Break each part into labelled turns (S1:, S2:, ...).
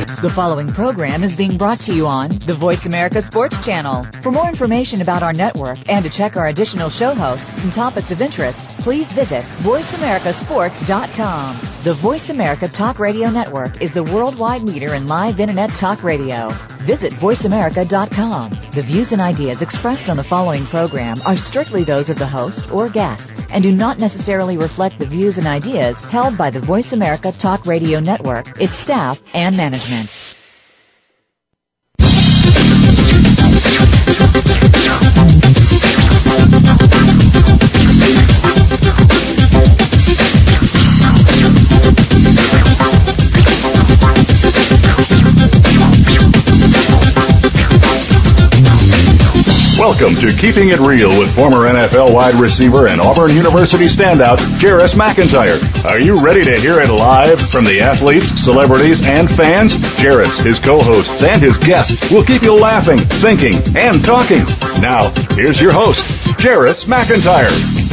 S1: The following program is being brought to you on the Voice America Sports Channel. For more information about our network and to check our additional show hosts and topics of interest, please visit voiceamericasports.com. The Voice America Talk Radio Network is the worldwide leader in live Internet talk radio. Visit voiceamerica.com. The views and ideas expressed on the following program are strictly those of the host or guests and do not necessarily reflect the views and ideas held by the Voice America Talk Radio Network, its staff, and management.
S2: Welcome to Keeping It Real with former NFL wide receiver and Auburn University standout, Jarris McIntyre. Are you ready to hear it live from the athletes, celebrities, and fans? Jarris, his co-hosts, and his guests will keep you laughing, thinking, and talking. Now, here's your host, Jarris McIntyre.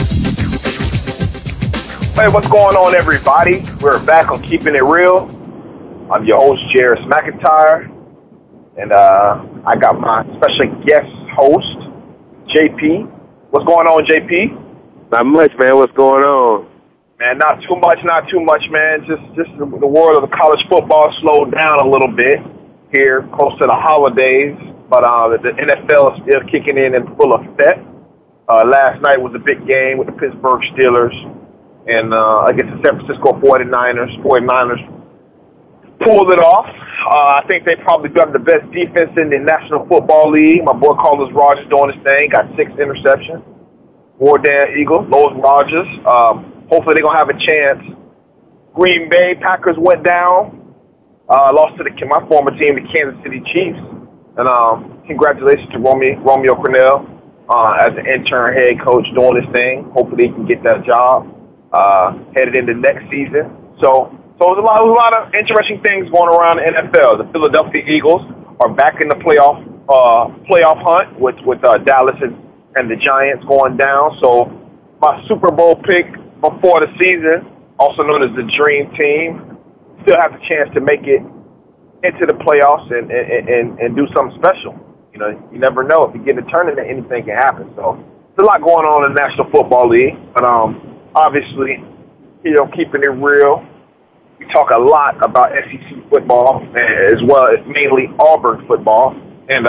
S3: Hey, what's going on, everybody? We're back on Keeping It Real. I'm your host, Jarris McIntyre, and I got my special guest host, JP. What's going on, JP?
S4: Not much, man. What's going on?
S3: Man, not too much, man. Just the world of the college football slowed down a little bit here, close to the holidays, but the NFL is still kicking in full effect. Last night was a big game with the Pittsburgh Steelers and against the San Francisco 49ers. 49ers pulled it off. I think they probably got the best defense in the National Football League. My boy Carlos Rogers doing his thing, got 6 interceptions. More than Eagles, Lois Rogers. Hopefully they're going to have a chance. Green Bay Packers went down, lost to my former team, the Kansas City Chiefs. And congratulations to Romeo Crennel as an intern head coach doing his thing. Hopefully he can get that job headed into next season. So there's a lot of interesting things going around the NFL. The Philadelphia Eagles are back in the playoff hunt with Dallas and the Giants going down. So my Super Bowl pick before the season, also known as the Dream Team, still have the chance to make it into the playoffs and do something special. You know, you never know. If you get a tournament, anything can happen. So there's a lot going on in the National Football League. But obviously, keeping it real. We talk a lot about SEC football as well as mainly Auburn football. And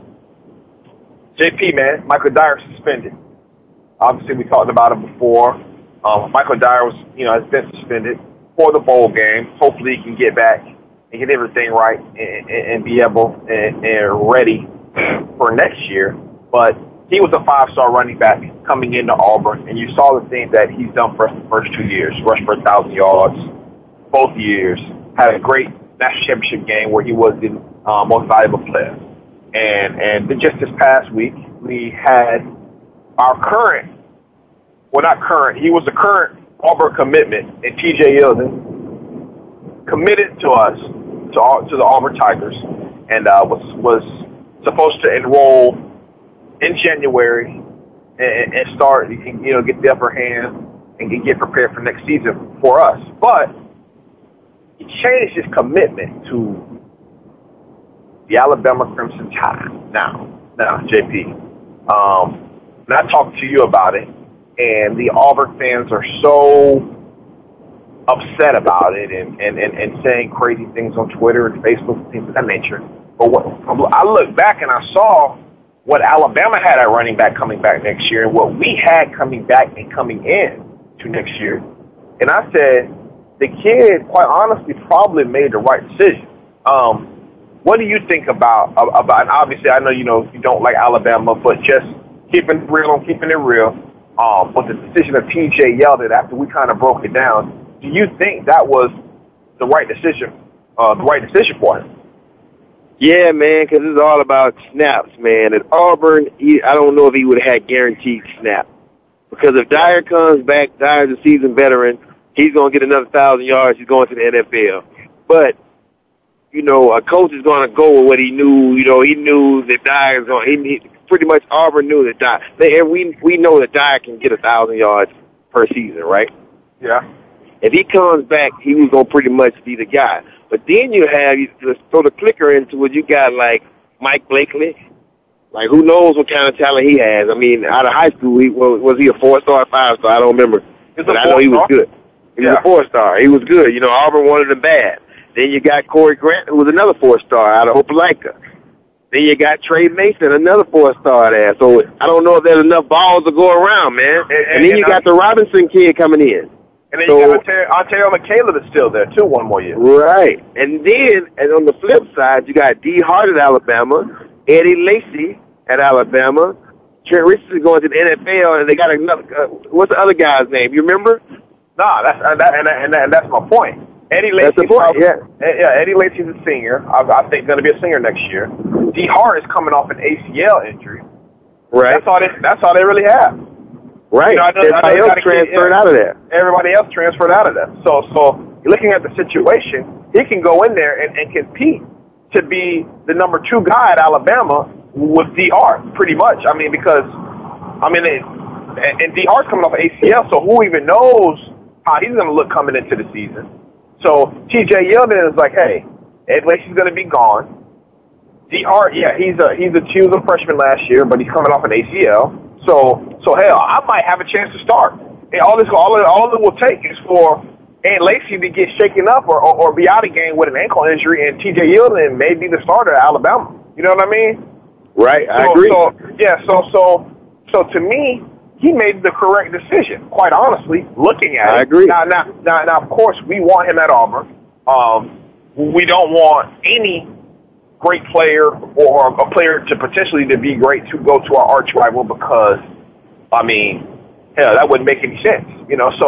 S3: JP, man, Michael Dyer suspended. Obviously, we talked about it before. Michael Dyer has been suspended for the bowl game. Hopefully, he can get back and get everything right and be able and ready for next year. But he was a 5-star running back coming into Auburn, and you saw the things that he's done for us the first 2 years. Rushed for 1,000 yards both years. Had a great national championship game where he was the most valuable player. And just this past week, we had our he was the current Auburn commitment, and TJ Yeldon committed to us, to the Auburn Tigers, and was supposed to enroll in January and start, get the upper hand and get prepared for next season for us. But he changed his commitment to the Alabama Crimson Tide. Now, JP, and I talked to you about it, and the Auburn fans are so upset about it and saying crazy things on Twitter and Facebook and things of that nature. But I look back and I saw what Alabama had at running back coming back next year and what we had coming back and coming in to next year. And I said, the kid, quite honestly, probably made the right decision. What do you think about and obviously I know you don't like Alabama, but just keeping it real, with the decision of TJ Yeldon after we kind of broke it down, do you think that was the right decision for him?
S4: Yeah, man, because it's all about snaps, man. At Auburn, I don't know if he would have had guaranteed snaps. Because if Dyer comes back, Dyer's a seasoned veteran, he's going to get another 1,000 yards, he's going to the NFL. But, a coach is going to go with what he knew. He knew that Dyer's going to – pretty much Auburn knew that Dyer – and we know that Dyer can get 1,000 yards per season, right?
S3: Yeah.
S4: If he comes back, he was going to pretty much be the guy. But then you throw the clicker into it, you got like Mike Blakely. Like, who knows what kind of talent he has. I mean, out of high school, was he a 4-star or 5-star? I don't remember. But I know he was good. He was a 4-star. He was good. You know, Auburn wanted him bad. Then you got Corey Grant, who was another 4-star out of Opelika. Then you got Trey Mason, another 4-star there. So I don't know if there's enough balls to go around, man. And then you got the Robinson kid coming in.
S3: And then you got Ontario McCaleb is still there, too, one more year.
S4: Right. And then, on the flip side, you got D. Hart at Alabama, Eddie Lacy at Alabama. Trent Richardson going to the NFL, and they got another. What's the other guy's name? You remember?
S3: No, that's my point. Eddie Lacy.
S4: That's the point.
S3: Eddie Lacy's a senior. I think going to be a senior next year. D. Hart is coming off an ACL injury.
S4: Right.
S3: That's all they really have.
S4: Right. Everybody else transferred out of there.
S3: Everybody else transferred out of there. So you're looking at the situation. He can go in there and compete to be the number 2 guy at Alabama with D. Hart, pretty much. I mean, because and D. Hart's coming off ACL, so who even knows how he's going to look coming into the season? So T.J. Yeldon is like, hey, Ed Lacy's going to be gone. D. Hart, he was a freshman last year, but he's coming off an ACL. So hell, I might have a chance to start. And all it will take is for Ed Lacy to get shaken up or be out of game with an ankle injury, and T.J. Yeldon may be the starter at Alabama. You know what I mean?
S4: Right, I agree.
S3: So to me, he made the correct decision, quite honestly, looking at it.
S4: I agree.
S3: Now, of course, we want him at Auburn. We don't want any great player or a player to potentially to be great to go to our arch rival because, I mean, hell, that wouldn't make any sense. You know,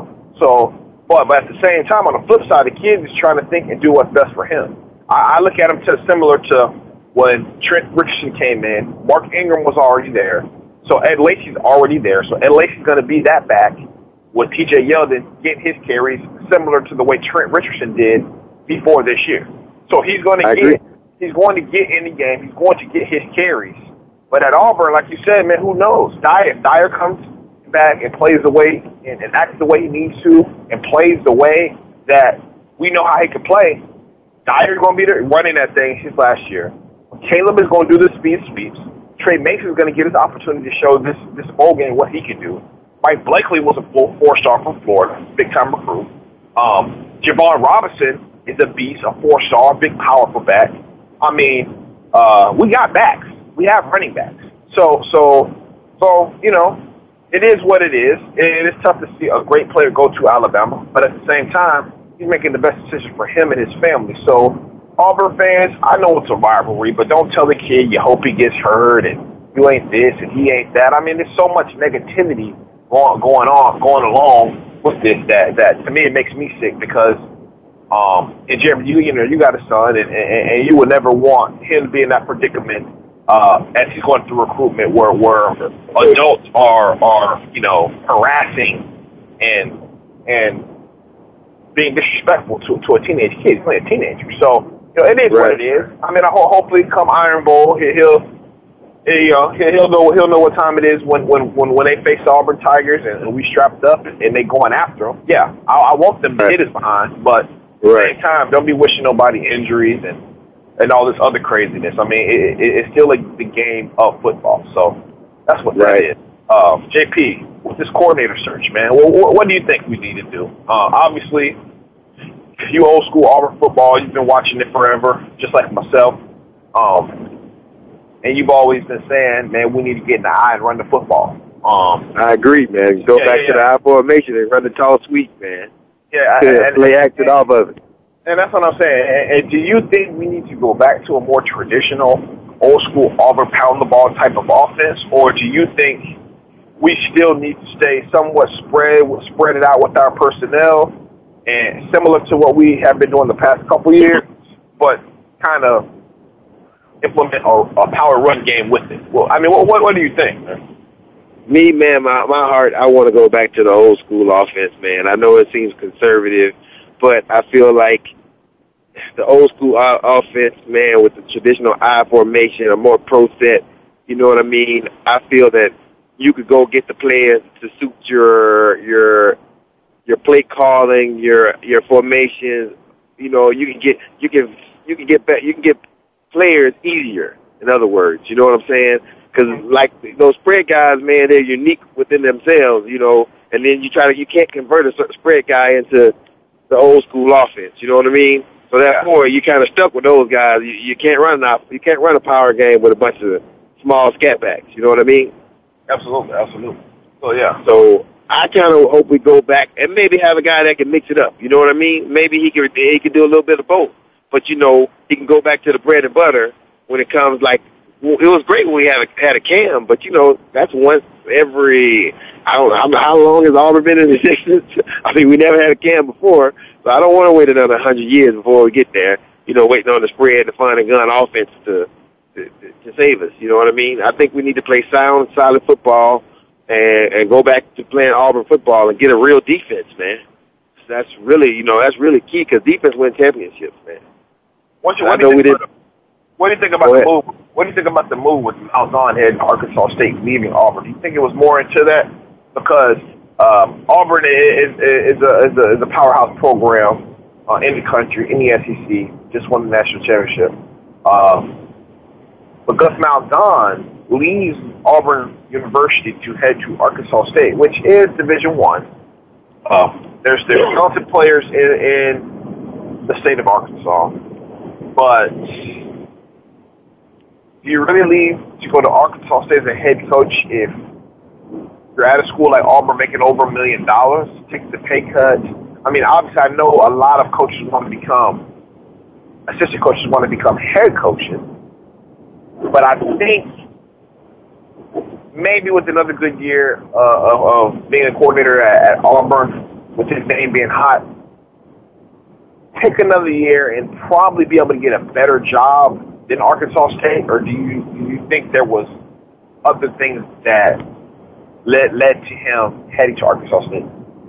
S3: but at the same time, on the flip side, the kid is trying to think and do what's best for him. I look at him similar to when Trent Richardson came in. Mark Ingram was already there. So Ed Lacy's already there. So Ed Lacy's going to be that back with T.J. Yeldon getting his carries similar to the way Trent Richardson did before this year. So he's going to get in the game. He's going to get his carries. But at Auburn, like you said, man, who knows? If Dyer comes back and plays the way and acts the way he needs to and plays the way that we know how he can play, Dyer's going to be there running that thing his last year. Caleb is going to do the speed sweeps. Trey Mason is going to get his opportunity to show this bowl game what he can do. Mike Blakely was a 4-star from Florida, big-time recruit. Javon Robinson is a beast, a 4-star, big, powerful back. I mean, we got backs. We have running backs. So you know, it is what it is. It is tough to see a great player go to Alabama, but at the same time, he's making the best decision for him and his family. So Auburn fans, I know it's a rivalry, but don't tell the kid you hope he gets hurt and you ain't this and he ain't that. I mean, there's so much negativity going along with this that to me it makes me sick because and Jeremy, you got a son and you would never want him to be in that predicament as he's going through recruitment where adults are harassing and being disrespectful to a teenage kid. He's playing a teenager, so. It is what it is. I mean, hopefully, come Iron Bowl, he'll know what time it is when they face the Auburn Tigers and we strapped up and they going after them. Yeah, I want them to hit us behind, but at the same time, don't be wishing nobody injuries and all this other craziness. I mean, it's still the game of football, so that's what that is. JP, with this coordinator search, man, what do you think we need to do? Obviously. If you old school Auburn football, you've been watching it forever, just like myself. And you've always been saying, man, we need to get in the eye and run the football.
S4: I agree, man. Go back to the I formation and run the tall sweep, man.
S3: Yeah,
S4: and play acted off of it.
S3: And that's what I'm saying. And do you think we need to go back to a more traditional, old school Auburn pound the ball type of offense, or do you think we still need to stay somewhat spread it out with our personnel? And similar to what we have been doing the past couple years, but kind of implement a power run game with it. Well, I mean, what do you think, man?
S4: Me, man, my heart, I want to go back to the old school offense, man. I know it seems conservative, but I feel like the old school offense, man, with the traditional I formation, a more pro set, you know what I mean? I feel that you could go get the players to suit your play calling, your formations you know, you can get players easier. In other words, you know what I'm saying? Because like those spread guys, man, they're unique within themselves, you know. And then you can't convert a spread guy into the old school offense. You know what I mean? So therefore, you kind of stuck with those guys. You can't run a power game with a bunch of small scat backs. You know what I mean?
S3: Absolutely. So yeah.
S4: So I kind of hope we go back and maybe have a guy that can mix it up. You know what I mean? Maybe he could do a little bit of both. But you know, he can go back to the bread and butter when it comes like. Well, it was great when we had a cam, but you know that's once every. I don't know how long has Auburn been in existence. I mean, we never had a cam before, so I don't want to wait another 100 years before we get there. You know, waiting on the spread, the fun and gun offense to save us. You know what I mean? I think we need to play sound, solid football and go back to playing Auburn football and get a real defense, man. That's really key because defense wins championships, man.
S3: What do you think about the move? What do you think about the move with Malzahn heading Arkansas State, leaving Auburn? Do you think it was more into that because Auburn is a powerhouse program in the country, in the SEC, just won the national championship. But Gus Malzahn leaves Auburn University to head to Arkansas State, which is Division I. There's talented players in the state of Arkansas, but do you really leave to go to Arkansas State as a head coach if you're at a school like Auburn making over $1 million, take the pay cut? I mean, obviously, I know a lot of coaches assistant coaches want to become head coaches, but I think maybe with another good year of being a coordinator at Auburn, with his name being hot, take another year and probably be able to get a better job than Arkansas State, or do you think there was other things that led to him heading to Arkansas State?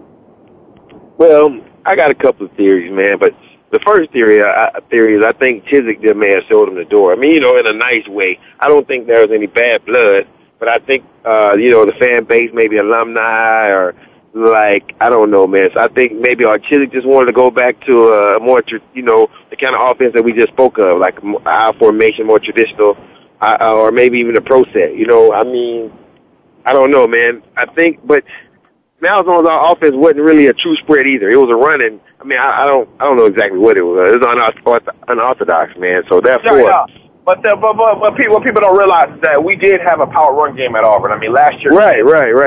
S4: Well, I got a couple of theories, man, but the first theory is I think Chizik just may have showed him the door. I mean, you know, in a nice way. I don't think there was any bad blood, but I think, you know, the fan base, maybe alumni or like, I don't know, man. So I think maybe Chizik just wanted to go back to a more, you know, the kind of offense that we just spoke of, like our formation, more traditional, or maybe even a pro set. You know, I mean, I don't know, man. I think, but Malzahn's offense wasn't really a true spread either. It was a running. I mean, I don't know exactly what it was. It was unorthodox, man. So therefore.
S3: Yeah. But people don't realize is that we did have a power run game at Auburn. I mean, last year.
S4: Right.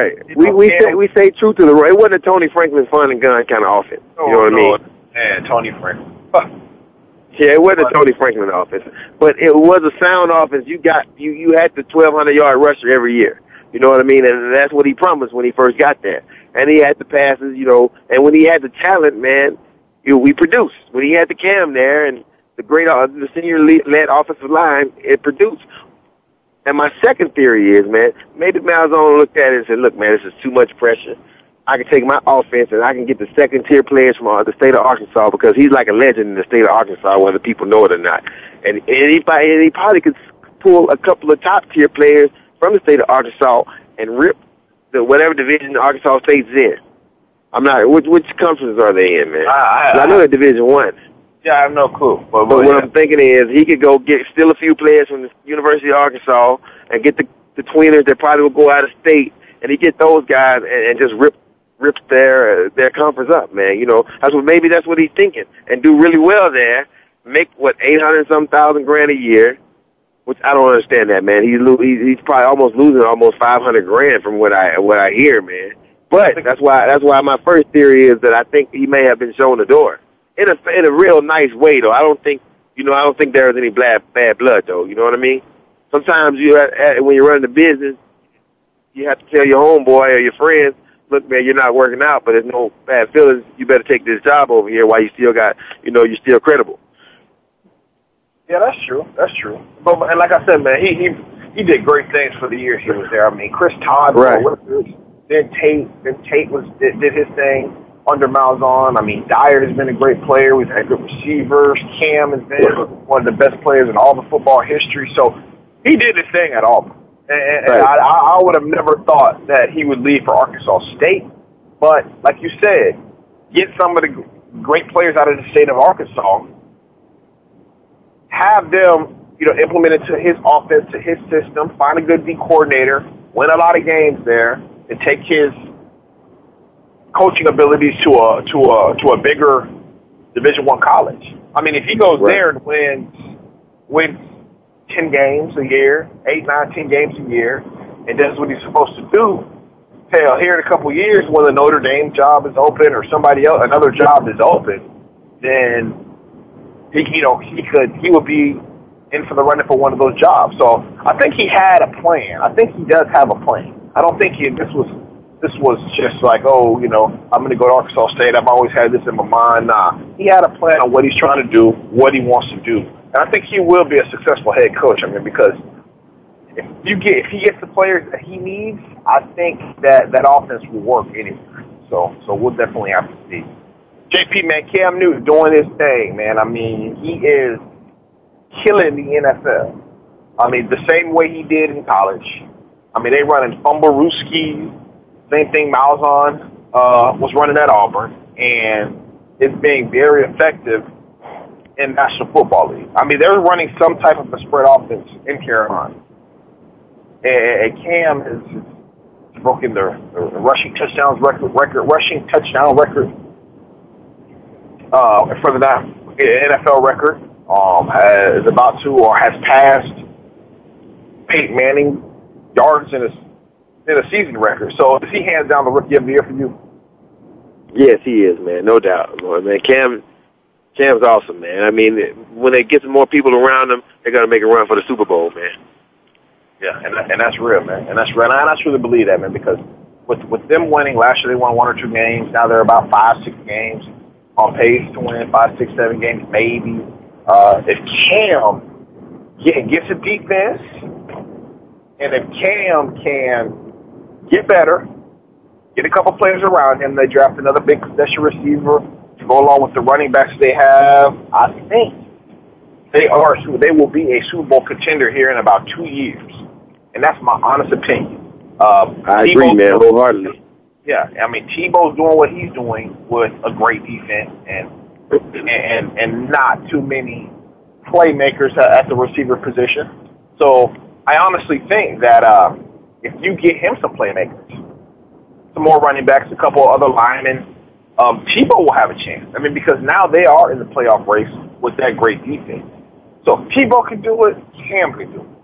S4: We say true to the run. It wasn't a Tony Franklin fun and gun kind of offense. You know what I mean?
S3: Man, Tony Franklin.
S4: Yeah, it wasn't a Tony Franklin offense, but it was a sound offense. You had the 1,200-yard rusher every year. You know what I mean? And that's what he promised when he first got there. And he had the passes, you know. And when he had the talent, man, we produced. When he had the cam there and the senior-led offensive line, it produced. And my second theory is, man, maybe Malzahn looked at it and said, look, man, this is too much pressure. I can take my offense and I can get the second-tier players from the state of Arkansas because he's like a legend in the state of Arkansas, whether people know it or not. And he probably could pull a couple of top-tier players from the state of Arkansas and rip whatever division Arkansas State's in. I'm not. Which conference are they in, man? I know they're Division I.
S3: Yeah, I have no clue. But
S4: what I'm thinking is he could go steal a few players from the University of Arkansas and get the tweeners that probably will go out of state, and he get those guys and just rip their conference up, man. You know, maybe that's what he's thinking, and do really well there. Make $800-some thousand grand a year, which I don't understand that, man. He's probably almost losing almost $500,000 from what I hear, man. But that's why my first theory is that I think he may have been shown the door in a real nice way, though. I don't think there was any bad blood, though. You know what I mean? Sometimes when you're running the business, you have to tell your homeboy or your friends, look, man, you're not working out, but there's no bad feelings. You better take this job over here while you still got, you're still credible.
S3: Yeah, that's true. But and like I said, man, he did great things for the years he was there. I mean, Chris Todd,
S4: right.
S3: Then Tate did his thing under Malzahn. I mean, Dyer has been a great player. We've had good receivers. Cam has been one of the best players in all the football history. So he did his thing at Auburn. And I would have never thought that he would leave for Arkansas State. But like you said, get some of the great players out of the state of Arkansas, have them, implement it to his offense, to his system, find a good D coordinator, win a lot of games there, and take his coaching abilities to a bigger Division I college. I mean, if he goes there and wins 10 games a year, 8, 9, 10 games a year, and does what he's supposed to do, hell, here in a couple of years when the Notre Dame job is open or somebody else, another job is open, then he would be in for the running for one of those jobs. So I think he had a plan. I think he does have a plan. I don't think this was just like, I'm going to go to Arkansas State. I've always had this in my mind. Nah, he had a plan on what he's trying to do, what he wants to do. And I think he will be a successful head coach. I mean, because if he gets the players that he needs, I think that offense will work anywhere. So we'll definitely have to see. JP, man, Cam Newton doing his thing, man. I mean, he is killing the NFL. I mean, the same way he did in college. I mean, they running Fumblerooski. Same thing Malzahn was running at Auburn, and it's being very effective in National Football League. I mean, they're running some type of a spread offense in Carolina. And Cam has broken the rushing touchdowns rushing touchdown record for the NFL record. Is about to or has passed Peyton Manning yards in a season record. So is he hands down the Rookie of the Year for you?
S4: Yes, he is, man. No doubt. Man, Cam's awesome, man. I mean, when they get some more people around him, they're going to make a run for the Super Bowl, man.
S3: Yeah, and that's real, man. And that's real. And I truly believe that, man, because with them winning, last year they won 1 or 2 games. Now they're about 5, 6 games on pace to win 5, 6, 7 games, maybe. If Cam gets a defense, and if Cam can get better, get a couple players around him, they draft another big possession receiver to go along with the running backs they have, I think they will be a Super Bowl contender here in about 2 years. And that's my honest opinion.
S4: I agree, man, wholeheartedly.
S3: Yeah, I mean, Tebow's doing what he's doing with a great defense and not too many playmakers at the receiver position. So I honestly think that if you get him some playmakers, some more running backs, a couple of other linemen, Tebow will have a chance. I mean, because now they are in the playoff race with that great defense. So if Tebow can do it, Cam can do it.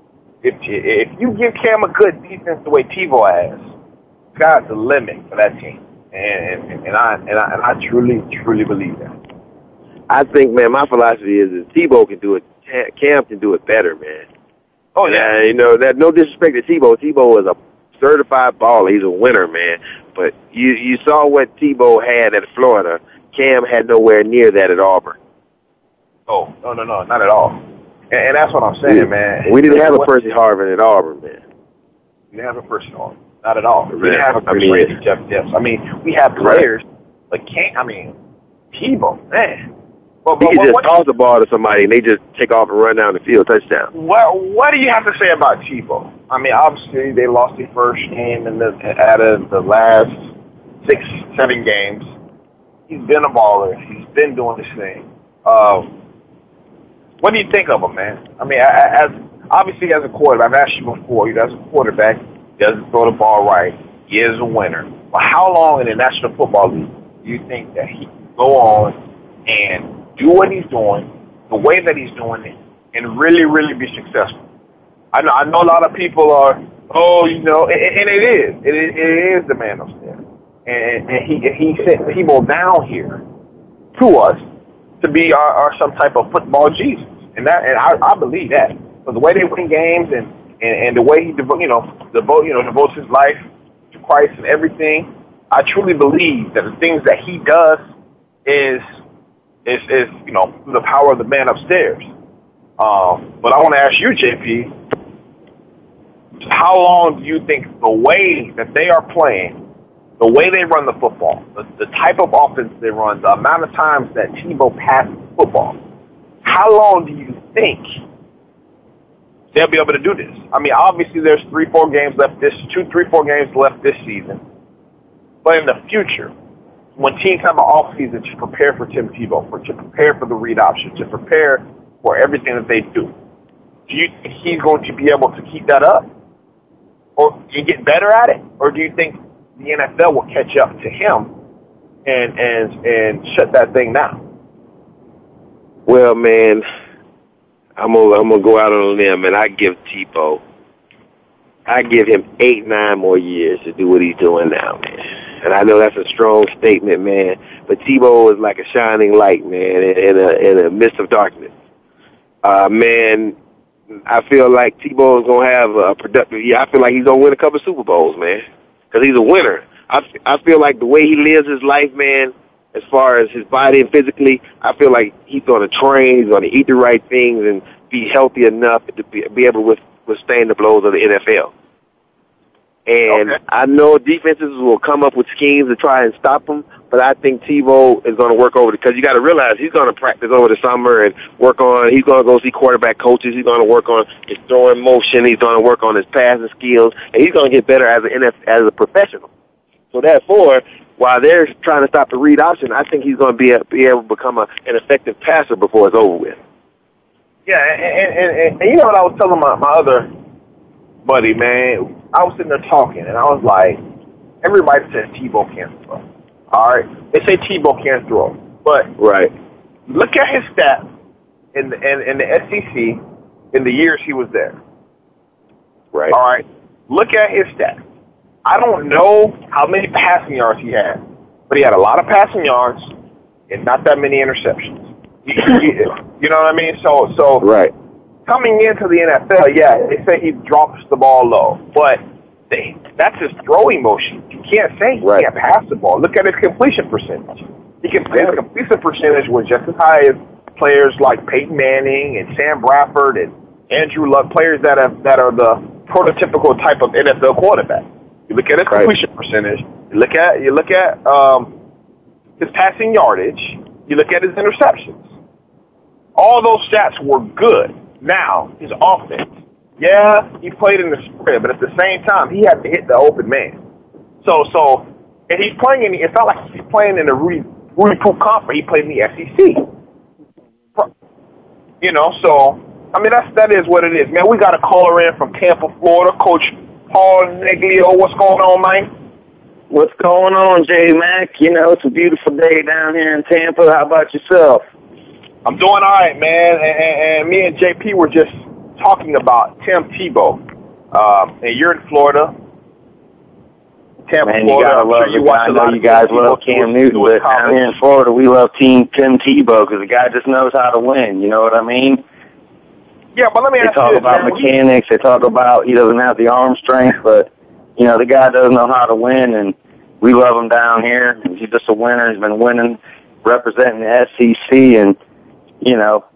S3: If you give Cam a good defense the way Tebow has, sky's the limit for that team. And I truly believe that.
S4: I think, man, my philosophy is that Tebow can do it, Cam can do it better, man.
S3: Oh, yeah.
S4: That no disrespect to Tebow. Tebow is a certified baller. He's a winner, man. But you saw what Tebow had at Florida. Cam had nowhere near that at Auburn.
S3: Oh, no, not at all. And that's what I'm saying, man.
S4: We didn't have a Percy Harvin at Auburn, man.
S3: We didn't have a Percy Harvin. Not at all. We didn't have a crazy Jeff Depps. I mean, we have players, but Tebow, man.
S4: He can just toss the ball to somebody and they just take off and run down the field, touchdown.
S3: What do you have to say about Tebow? I mean, obviously they lost their first game out of the last 6, 7 games. He's been a baller. He's been doing this thing. What do you think of him, man? I mean, obviously as a quarterback, I've asked you before, as a quarterback, he doesn't throw the ball right. He is a winner. But how long in the National Football League do you think that he can go on and do what he's doing, the way that he's doing it, and really, really be successful? I know a lot of people are, and it is the man upstairs. And he sent Tebow down here to us to be our some type of football Jesus. And I believe that. But the way they win games and the way he devotes his life to Christ and everything, I truly believe that the things that he does is through the power of the man upstairs. But I want to ask you, JP, how long do you think the way that they are playing, the way they run the football, the type of offense they run, the amount of times that Tebow passes the football, how long do you think they'll be able to do this? I mean, obviously there's 3-4 games left 2-3-4 games left this season. But in the future, when teams have an off-season to prepare for Tim Tebow, to prepare for the read option, to prepare for everything that they do you think he's going to be able to keep that up or get better at it? Or do you think the NFL will catch up to him and shut that thing down?
S4: Well, man, I'm gonna go out on a limb, and I give him 8-9 more years to do what he's doing now, man. And I know that's a strong statement, man, but Tebow is like a shining light, man, in a midst of darkness. Man, I feel like Tebow is going to have a productive year. I feel like he's going to win a couple of Super Bowls, man, because he's a winner. I feel like the way he lives his life, man, as far as his body and physically, I feel like he's going to train, he's going to eat the right things and be healthy enough to be able to withstand the blows of the NFL. And okay. I know defenses will come up with schemes to try and stop him, but I think Tebow is going to work over it, because you got to realize he's going to practice over the summer and work on, he's going to go see quarterback coaches, he's going to work on his throwing motion, he's going to work on his passing skills, and he's going to get better as a professional. So therefore, while they're trying to stop the read option, I think he's going to be able to become an effective passer before it's over with.
S3: Yeah, and you know what I was telling my other buddy, man? I was sitting there talking, and I was like, everybody says Tebow can't throw. All right? They say Tebow can't throw. But
S4: right.
S3: Look at his stats in the SEC in the years he was there.
S4: Right.
S3: All right? Look at his stats. I don't know how many passing yards he had, but he had a lot of passing yards and not that many interceptions. You know what I mean? So
S4: right.
S3: Coming into the NFL, yeah, they say he drops the ball low, but that's his throwing motion. You can't say he can't pass the ball. Look at his completion percentage. His completion percentage was just as high as players like Peyton Manning and Sam Bradford and Andrew Luck, players that are the prototypical type of NFL quarterback. You look at his completion percentage. You look at his passing yardage. You look at his interceptions. All those stats were good. Now, his offense. Yeah, he played in the spread, but at the same time, he had to hit the open man. So, and he's playing it's not like he's playing in the Rudy Poop Conference. He played in the SEC. You know, so, I mean, that is what it is. Man, we got a caller in from Tampa, Florida. Coach Paul Neglio, what's going on, man?
S5: What's going on, J Mac? You know, it's a beautiful day down here in Tampa. How about yourself?
S3: I'm doing all right, man. And me and JP were just talking about Tim Tebow. And you're in Florida. Tampa,
S5: man,
S3: Florida.
S5: You gotta love the guy. I know you guys love Cam Newton, but down here in Florida, we love Tim Tebow because the guy just knows how to win. You know what I mean?
S3: Yeah, but let me ask you this.
S5: They talk about mechanics. They talk about he doesn't have the arm strength, but, you know, the guy does know how to win, and we love him down here. He's just a winner. He's been winning, representing the SEC, and, you know,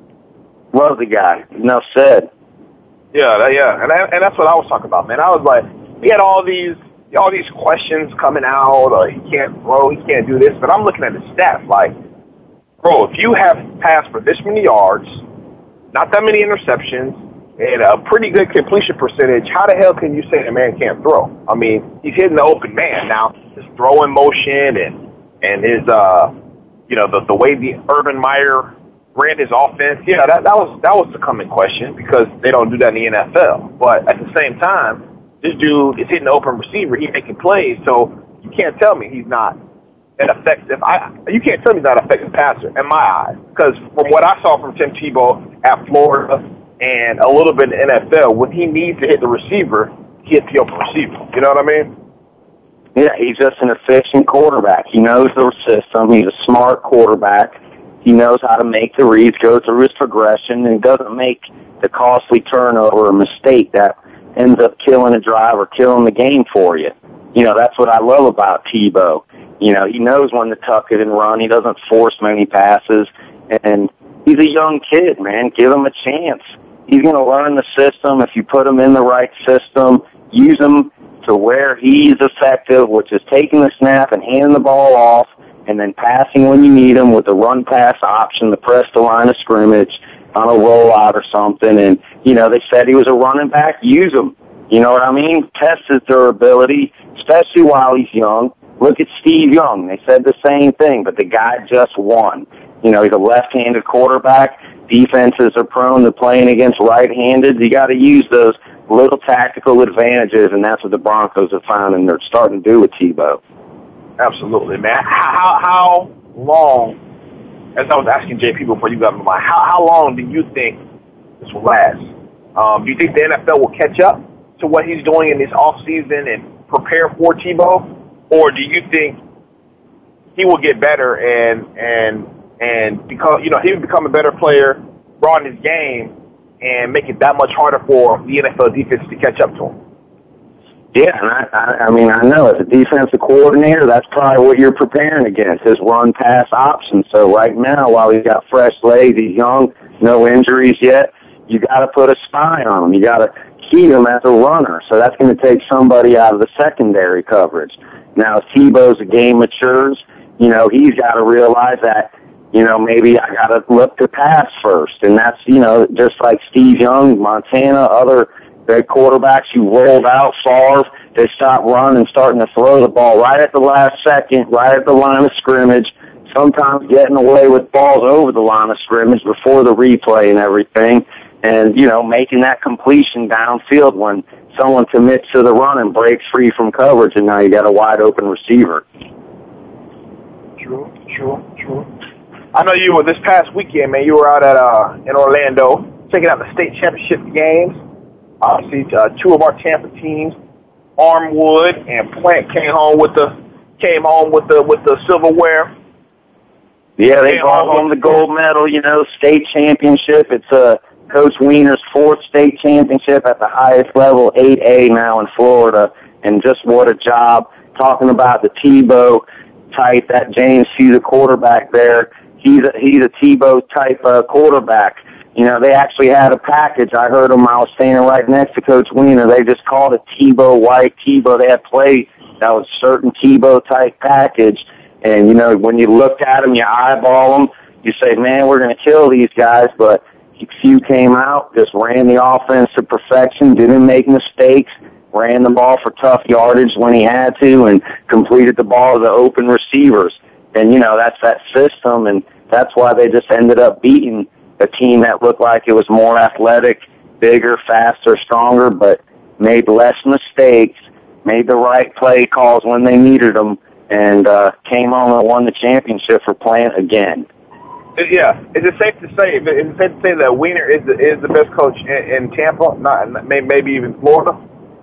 S5: love the guy. Enough said.
S3: Yeah, and that's what I was talking about, man. I was like, he had all these questions coming out. He can't throw, he can't do this, but I'm looking at his stats like, bro, if you have passed for this many yards, not that many interceptions, and a pretty good completion percentage, how the hell can you say the man can't throw? I mean, he's hitting the open man. Now, his throwing motion and his, you know, the way the Urban Meyer ran his offense, yeah, that was the common question because they don't do that in the NFL. But at the same time, this dude is hitting the open receiver. He's making plays, so you can't tell me he's not an effective. You can't tell me he's not an effective passer in my eyes. Because from what I saw from Tim Tebow at Florida and a little bit in the NFL, when he needs to hit the receiver, he hits the open receiver. You know what I mean?
S5: Yeah, he's just an efficient quarterback. He knows the system. He's a smart quarterback. He knows how to make the reads, go through his progression, and doesn't make the costly turnover or mistake that ends up killing a drive or killing the game for you. You know, that's what I love about Tebow. You know, he knows when to tuck it and run. He doesn't force many passes. And he's a young kid, man. Give him a chance. He's going to learn the system. If you put him in the right system, use him to where he's effective, which is taking the snap and handing the ball off and then passing when you need him with the run-pass option to press the line of scrimmage on a rollout or something. And, you know, they said he was a running back. Use him. You know what I mean? Test his durability, especially while he's young. Look at Steve Young. They said the same thing, but the guy just won. He's a left-handed quarterback. Defenses are prone to playing against right-handed. You got to use those little tactical advantages, and that's what the Broncos have found, and they're starting to do with Tebow.
S3: Absolutely, man. How long, as I was asking JP before you got on the line, how long do you think this will last? Do you think the NFL will catch up to what he's doing in this offseason and prepare for Tebow? Or do you think he will get better and because, he will become a better player, broaden his game, and make it that much harder for the NFL defense to catch up to him?
S5: Yeah, and I know as a defensive coordinator, that's probably what you're preparing against, his run-pass option. So right now, while he's got fresh legs, he's young, no injuries yet, you got to put a spy on him. You got to key him as a runner. So that's going to take somebody out of the secondary coverage. Now, as Tebow's game matures, he's got to realize that, maybe I got to look to pass first. And that's, just like Steve Young, Montana, other big quarterbacks who rolled out, Favre, they stopped running and starting to throw the ball right at the last second, right at the line of scrimmage, sometimes getting away with balls over the line of scrimmage before the replay and everything, and, making that completion downfield when someone commits to the run and breaks free from coverage, and now you got a wide-open receiver.
S3: True. I know you were this past weekend, man. You were out at in Orlando checking out the state championship games. Obviously, two of our Tampa teams, Armwood and Plant, came home with the silverware.
S5: Yeah, they brought home the gold medal. State championship. It's Coach Wiener's fourth state championship at the highest level, 8A now in Florida, and just what a job. Talking about the Tebow type, that James Hughes, the quarterback there. He's a Tebow type quarterback. They actually had a package. I heard them. I was standing right next to Coach Wiener. They just called it Tebow White Tebow. They had play that was certain Tebow type package. And, when you looked at them, you eyeball them, you say, man, we're going to kill these guys. But few came out, just ran the offense to perfection, didn't make mistakes, ran the ball for tough yardage when he had to, and completed the ball to the open receivers. And, that's that system, and that's why they just ended up beating a team that looked like it was more athletic, bigger, faster, stronger, but made less mistakes, made the right play calls when they needed them, and came on and won the championship for Plant again.
S3: Yeah, is it safe to say that Wiener is the best coach in Tampa, not maybe even Florida?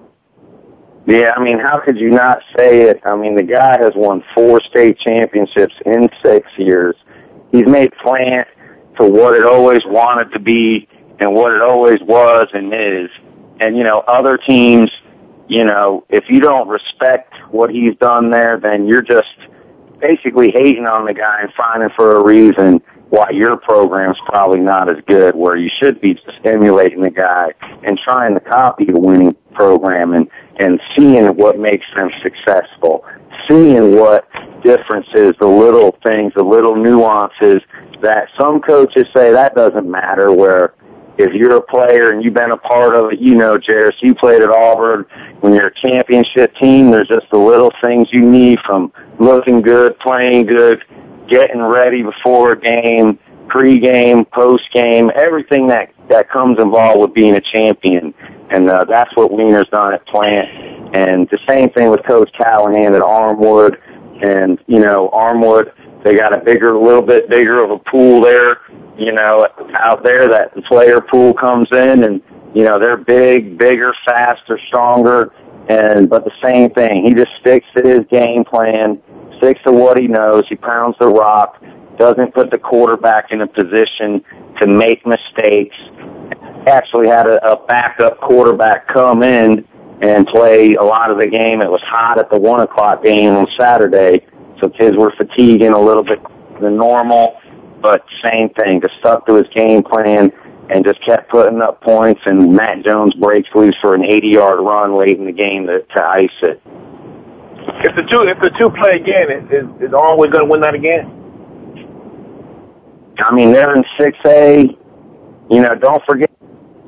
S5: Yeah, how could you not say it? The guy has won 4 state championships in 6 years. He's made Plant to what it always wanted to be and what it always was and is. And, other teams, if you don't respect what he's done there, then you're just basically hating on the guy and finding for a reason why your program's probably not as good, where you should be just emulating the guy and trying to copy the winning program and seeing what makes them successful, seeing what differences, the little things, the little nuances that some coaches say that doesn't matter, where if you're a player and you've been a part of it, Jairus, you played at Auburn, when you're a championship team, there's just the little things you need, from looking good, playing good, getting ready before a game, pre-game, post-game, everything that comes involved with being a champion. And that's what Wiener's done at Plant. And the same thing with Coach Callahan at Armwood. And, Armwood, they got a little bit bigger of a pool there, out there, that the player pool comes in, and, they're bigger, faster, stronger. But the same thing, he just sticks to his game plan, sticks to what he knows. He pounds the rock, doesn't put the quarterback in a position to make mistakes. Actually had a backup quarterback come in and play a lot of the game. It was hot at the 1 o'clock game on Saturday, so kids were fatiguing a little bit than normal, but same thing, just stuck to his game plan and just kept putting up points, and Matt Jones breaks loose for an 80-yard run late in the game to ice it.
S3: If the two play again, is Armwood going to win that again?
S5: They're in 6A. Don't forget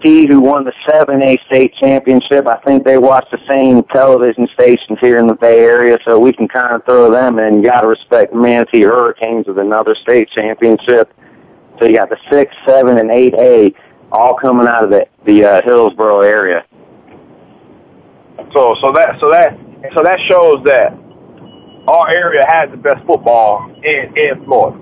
S5: UST, who won the 7A state championship. I think they watch the same television stations here in the Bay Area, so we can kind of throw them in. You got to respect the Manatee Hurricanes with another state championship. So you got the 6, 7, and 8A all coming out of the Hillsboro area.
S3: So that shows that our area has the best football in Florida.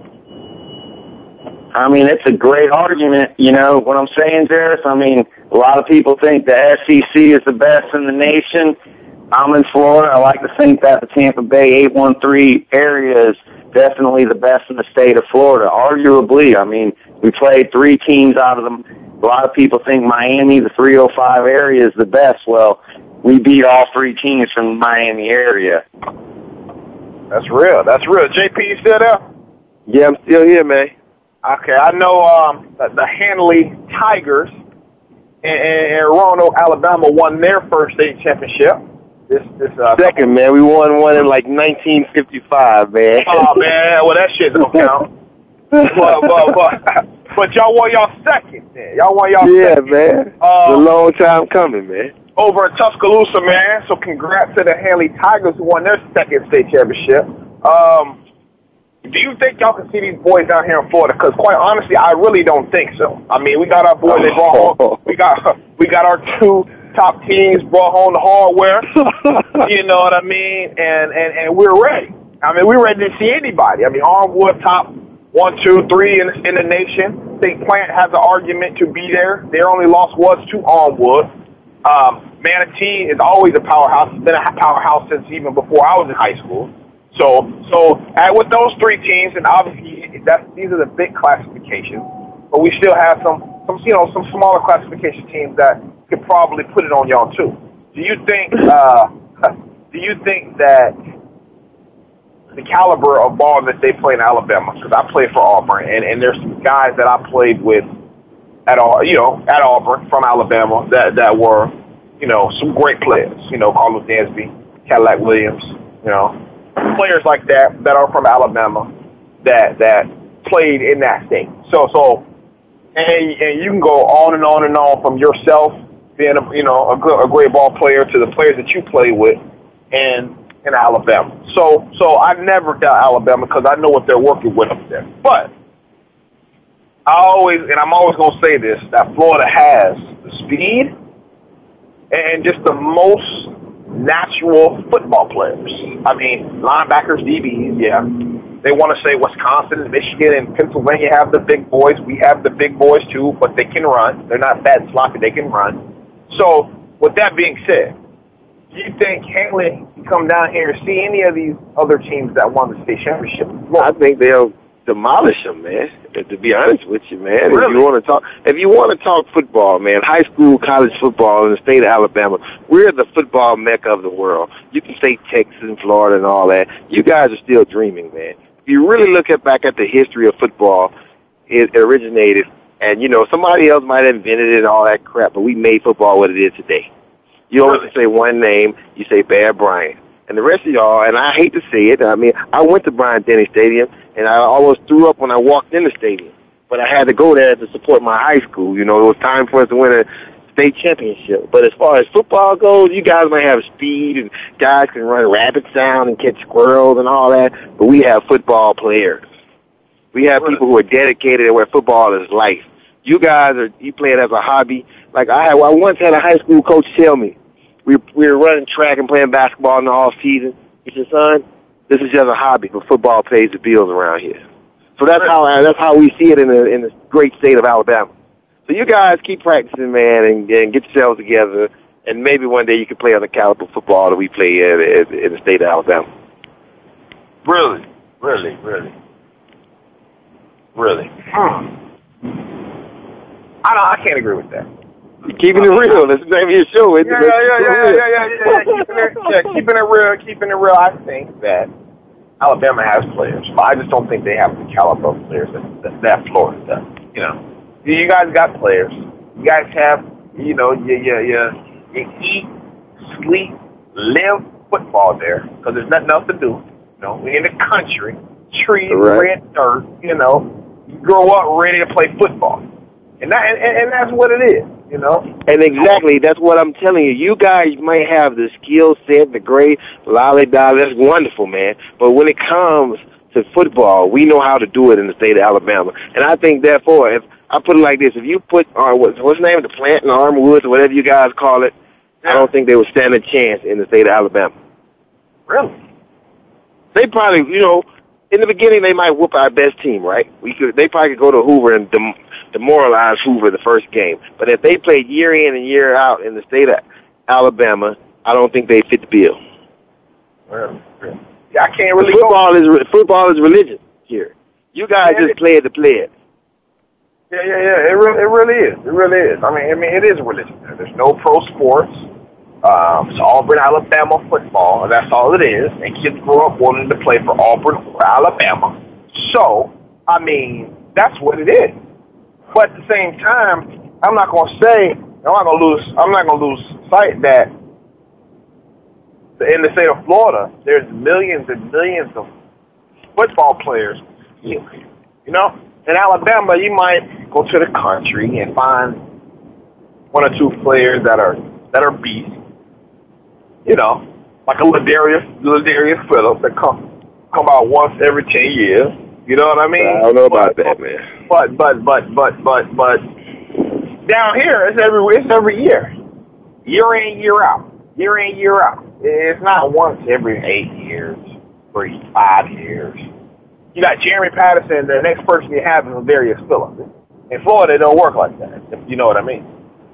S5: I mean, it's a great argument, you know what I'm saying, Jarris? I mean, a lot of people think the SEC is the best in the nation. I'm in Florida. I like to think that the Tampa Bay 813 area is definitely the best in the state of Florida, arguably. I mean, we played 3 teams out of them. A lot of people think Miami, the 305 area, is the best. Well, we beat all 3 teams from the Miami area.
S3: That's real. That's real. JP, you still there?
S4: Yeah, I'm still here, man.
S3: Okay, I know the Handley Tigers in Roanoke, Alabama, won their first state championship. This
S4: second, man. We won one in like 1955, man.
S3: Oh man, well that shit don't count. but y'all won y'all second, man. Y'all won y'all second.
S4: Yeah, man. It's a long time coming, man.
S3: Over in Tuscaloosa, man. So congrats to the Handley Tigers who won their second state championship. Do you think y'all can see these boys down here in Florida? Because quite honestly, I really don't think so. I mean, we got our boys. They brought home. We got our 2 top teams brought home the hardware. You know what I mean? And we're ready. I mean, we're ready to see anybody. I mean, Armwood top 1, 2, 3 in the nation. I think Plant has an argument to be there. Their only loss was to Armwood. Manatee is always a powerhouse. It's been a powerhouse since even before I was in high school. So with those 3 teams, and obviously these are the big classifications, but we still have some smaller classification teams that could probably put it on y'all too. Do you think that the caliber of ball that they play in Alabama? Because I played for Auburn, and there's some guys that I played with at Auburn from Alabama that were some great players. Carlos Dansby, Cadillac Williams, players like that are from Alabama that played in that state. So and you can go on and on and on from yourself being a great ball player to the players that you play with in Alabama. So I never doubt Alabama because I know what they're working with up there. But I'm always going to say this, that Florida has the speed and just the most natural football players. I mean, linebackers, DBs, yeah. They want to say Wisconsin, Michigan, and Pennsylvania have the big boys. We have the big boys too, but they can run. They're not fat and sloppy. They can run. So, with that being said, do you think Handley can come down here and see any of these other teams that won the state championship?
S4: I think they'll demolish them, man. To be honest with you, man,
S3: really?
S4: if you want to talk football, man, high school, college football in the state of Alabama, we're the football mecca of the world. You can say Texas and Florida and all that. You guys are still dreaming, man. If you really look back at the history of football, it originated, and somebody else might have invented it and all that crap, but we made football what it is today. You don't have to say one name. You say Bear Bryant. And the rest of y'all, and I hate to say it, I mean, I went to Bryant-Denny Stadium, and I almost threw up when I walked in the stadium. But I had to go there to support my high school. It was time for us to win a state championship. But as far as football goes, you guys might have speed, and guys can run rabbits down and catch squirrels and all that, but we have football players. We have people who are dedicated to where football is life. You guys you play it as a hobby. Like I once had a high school coach tell me, we were running track and playing basketball in the off season. He said, "Son, this is just a hobby, but football pays the bills around here." So that's how we see it in the great state of Alabama. So you guys keep practicing, man, and get yourselves together, and maybe one day you can play on the caliber of football that we play in the state of Alabama.
S3: Really. I can't agree with that.
S4: You're keeping it real. This is maybe a show.
S3: Yeah. Keeping it real. I think that Alabama has players, but I just don't think they have the caliber of players that Florida does. You guys got players. You guys have, you eat, sleep, live football there because there's nothing else to do. We're in the country, trees, red dirt. You grow up ready to play football, and that's what it is. you know.
S4: And exactly, that's what I'm telling you. You guys might have the skill set, the great lollipop. That's wonderful, man. But when it comes to football, we know how to do it in the state of Alabama. And I think, therefore, if I put it like this, if you put, what's the name of the plant in Armwoods or whatever you guys call it, I don't think they would stand a chance in the state of Alabama.
S3: Really?
S4: They probably, in the beginning they might whoop our best team, right? They probably could go to Hoover and demoralize Hoover the first game. But if they played year in and year out in the state of Alabama, I don't think they fit the bill.
S3: Really? Yeah, I can't really
S4: Football is religion here. You guys just play it to play it.
S3: Yeah. It really is. It really is. I mean, it is religion. There's no pro sports. It's Auburn, Alabama football, and that's all it is. And kids grow up wanting to play for Auburn or Alabama. So, I mean, that's what it is. But at the same time, I'm not going to lose sight that in the state of Florida, there's millions and millions of football players. You know, in Alabama, you might go to the country and find one or two players that are beasts. You know, like a Ladarius Phillips that come out once every 10 years. You know what I mean?
S4: I don't know about that, man.
S3: But down here, it's every year. Year in, year out. Year in, year out. It's not once every 8 years, 5 years. You got Jeremy Patterson, the next person you have is Ladarius Phillips. In Florida, it don't work like that, if you know what I mean.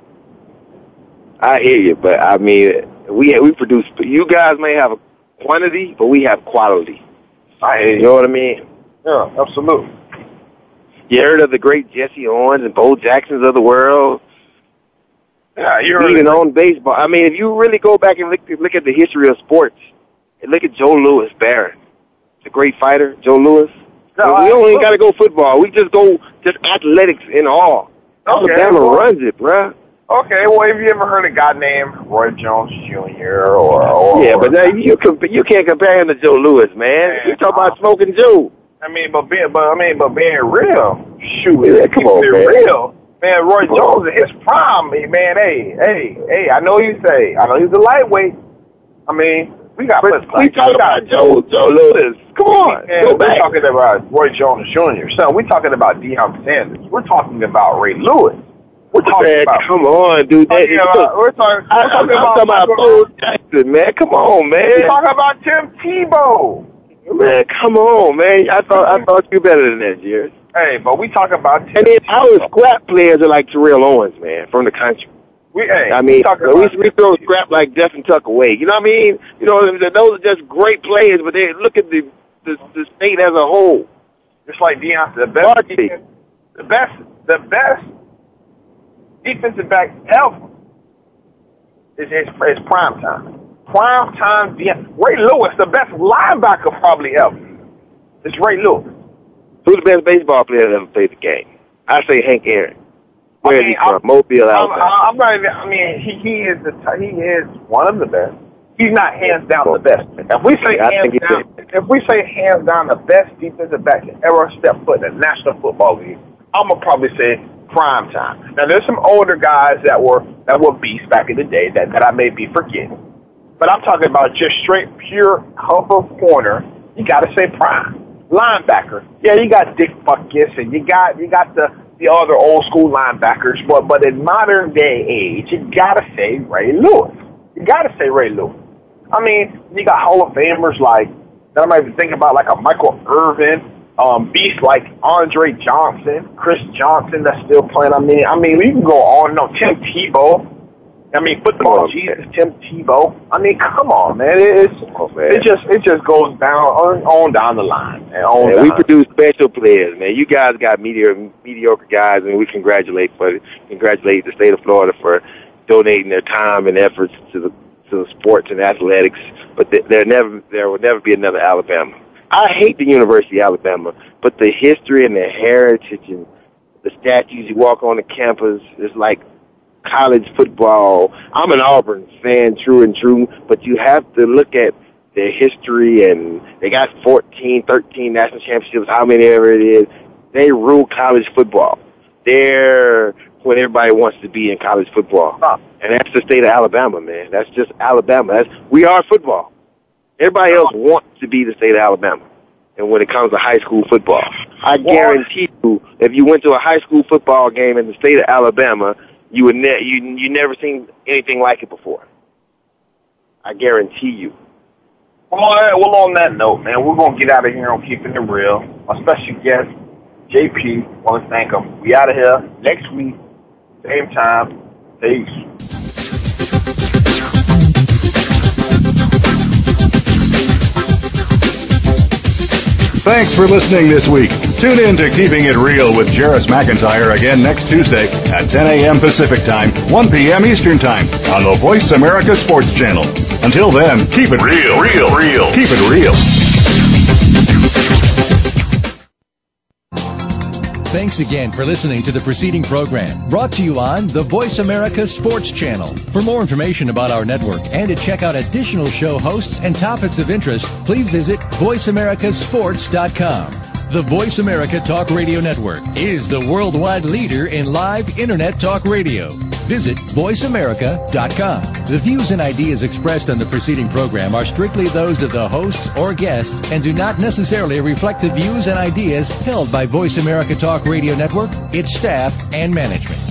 S4: I hear you, but I mean, we produce. You guys may have a quantity, but we have quality.
S3: I hear you.
S4: You know what I mean?
S3: Yeah, absolutely.
S4: You heard of the great Jesse Owens and Bo Jacksons of the world?
S3: Yeah,
S4: even on baseball. I mean, if you really go back and look at the history of sports, and look at Joe Louis Barron, the great fighter, Joe Louis. No, we don't even got to go football. We just go athletics in all.
S3: Okay,
S4: Alabama runs it, bruh.
S3: Okay, well, have you ever heard a guy named Roy Jones Jr. or
S4: yeah, but you can't compare him to Joe Louis, man. You talk about Smoking Joe.
S3: I mean, but being real, shoot,
S4: yeah, come on, man.
S3: Real. Man, Roy Jones in his prime, man. Hey, I know he's a lightweight. I mean, we talking about Joe
S4: Louis. Come on,
S3: we're talking about Roy Jones Jr. So we're talking about Deion Sanders. We're talking about Ray Lewis. We're talking about.
S4: Come on, dude.
S3: We're talking
S4: about Bo Jackson, man. Come on, man.
S3: We're talking about Tim Tebow.
S4: Man, come on, man. I thought you better than that, Jerry.
S3: Hey, but we talk about Tim.
S4: And then our scrap players are like Terrell Owens, man, from the country. We throw scrap like Jeff and Tuck away. You know what I mean? You know, those are just great players, but they look at the state as a whole.
S3: Just like Deion, the best defensive back ever is prime time. Prime time, Ray Lewis, the best linebacker probably ever. It's Ray Lewis.
S4: Who's the best baseball player that ever played the game? I say Hank Aaron. Where is he from? Mobile, Alabama.
S3: He is one of the best. He's not hands down the best. If we say hands down the best defensive back to ever step foot in the National Football League, I'm gonna probably say prime time. Now there's some older guys that were beasts back in the day that I may be forgetting. But I'm talking about just straight, pure cover corner. You got to say prime. Linebacker. Yeah, you got Dick Butkus and you got the other old school linebackers. But in modern day age, you got to say Ray Lewis. You got to say Ray Lewis. I mean, you got Hall of Famers like that. I might be thinking about like a Michael Irvin, beasts like Andre Johnson, Chris Johnson that's still playing. I mean, we can go on. No, Tim Tebow. I mean, football Jesus, Tim Tebow. I mean, come on, man. It just goes down the line.
S4: We produce special players, man. You guys got mediocre guys, and we congratulate the state of Florida for donating their time and efforts to the sports and athletics. But there will never be another Alabama. I hate the University of Alabama, but the history and the heritage and the statues you walk on the campus is like college football. I'm an Auburn fan, true and true, but you have to look at their history, and they got 13 national championships, how many ever it is. They rule college football. When what everybody wants to be in college football. And that's the state of Alabama, man. That's just Alabama. We are football. Everybody else wants to be the state of Alabama. And when it comes to high school football, I guarantee you, if you went to a high school football game in the state of Alabama, you would you never seen anything like it before. I guarantee you.
S3: Well, on that note, man, we're going to get out of here on Keeping It Real. My special guest, JP, want to thank him. We out of here next week, same time. Peace.
S2: Thanks for listening this week. Tune in to Keeping It Real with Jarris McIntyre again next Tuesday at 10 a.m. Pacific Time, 1 p.m. Eastern Time on the Voice America Sports Channel. Until then, keep it real. Keep it real.
S6: Thanks again for listening to the preceding program, brought to you on the Voice America Sports Channel. For more information about our network and to check out additional show hosts and topics of interest, please visit voiceamericasports.com. The Voice America Talk Radio Network is the worldwide leader in live Internet talk radio. Visit voiceamerica.com. The views and ideas expressed on the preceding program are strictly those of the hosts or guests and do not necessarily reflect the views and ideas held by Voice America Talk Radio Network, its staff, and management.